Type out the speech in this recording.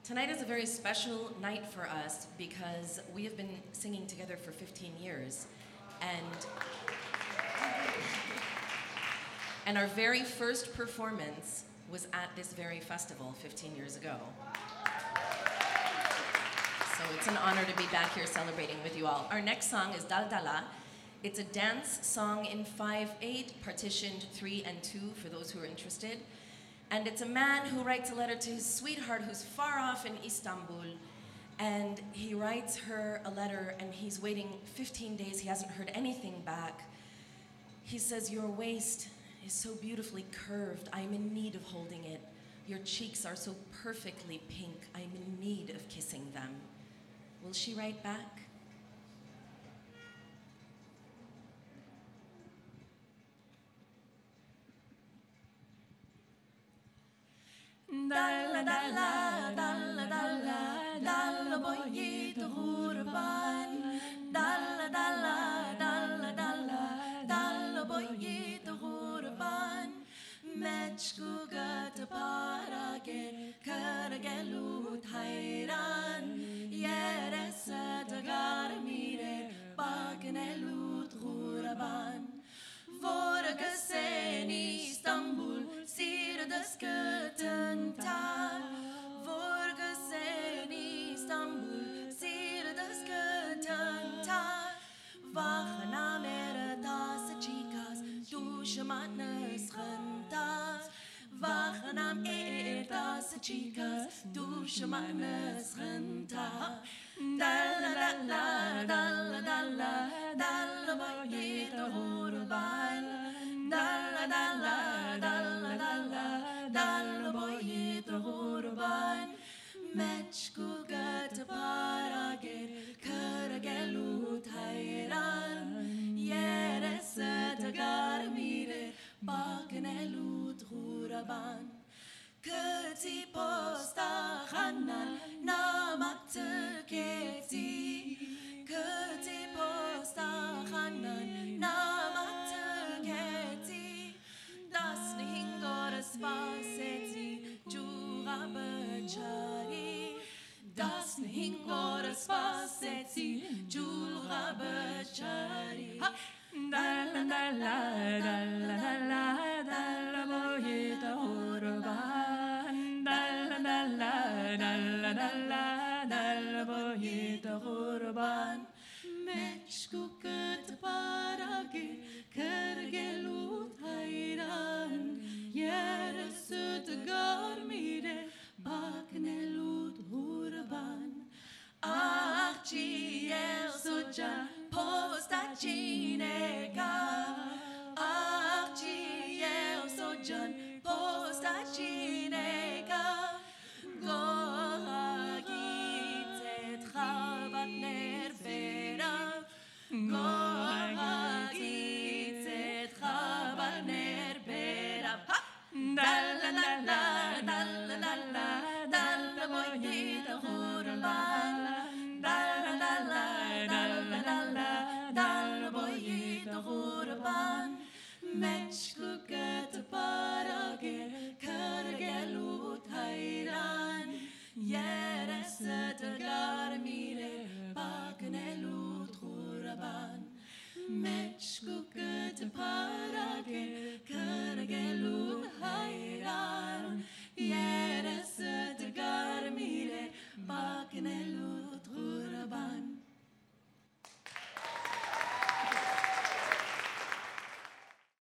Tonight is a very special night for us because we have been singing together for 15 years. And our very first performance was at this very festival 15 years ago. So it's an honor to be back here celebrating with you all. Our next song is Dal Dala. It's a dance song in 5/8, partitioned 3 and 2 for those who are interested. And it's a man who writes a letter to his sweetheart who's far off in Istanbul. And he writes her a letter and he's waiting 15 days. He hasn't heard anything back. He says, "Your waist is so beautifully curved. I'm in need of holding it. Your cheeks are so perfectly pink. I'm in need of kissing them." Will she write back? Dalla dalla dalla dalla dalla boyit غربان dalla dalla dalla dalla dalla boyit غربان مشكوكة بارجة كرجلوت حيران يا رسد غارمير باكنلوت غربان Vorige sen Istanbul, sier de skutten ta. Vorige sen Istanbul, sier de skutten ta. Wachen am das chicas, duschemanes rentas. Wachen am das chicas, duschemanes rentas. Dalla dalla dalla dalla dalla boyet غربان دalla dalla dalla dalla dalla boyet غربان مشكوكة بارجة كرجلوت حيران يا رسد غارمير باكنلوت غربان كتي بوستا خنال نامك تكتي كتي بوستا خنال نامك تكتي دست هنگار سپاستی جورا بچاری دست هنگار سپاستی جورا بچاری دلا دلا دلا دلا دلا boyet غربان دلا دلا دلا دلا دلا boyet غربان مشكوكة بارجة كرجلوت حيران يا رسد غارمير باكنلوت غربان Achciel soja postacineka Achciel sojan postacineka Gohagit chabat nervera Gohagit chabat nervera Dalla dalla dalla dalla dalla boyet غربان dalla dalla dalla dalla dalla boyet غربان مشكوكة بارجة كرجلوت حيران يا رسد غارمير باكنلوت غربان مشكوكة بارجة كرجلوت حيران يا رسد غارمير باكنلوت غربان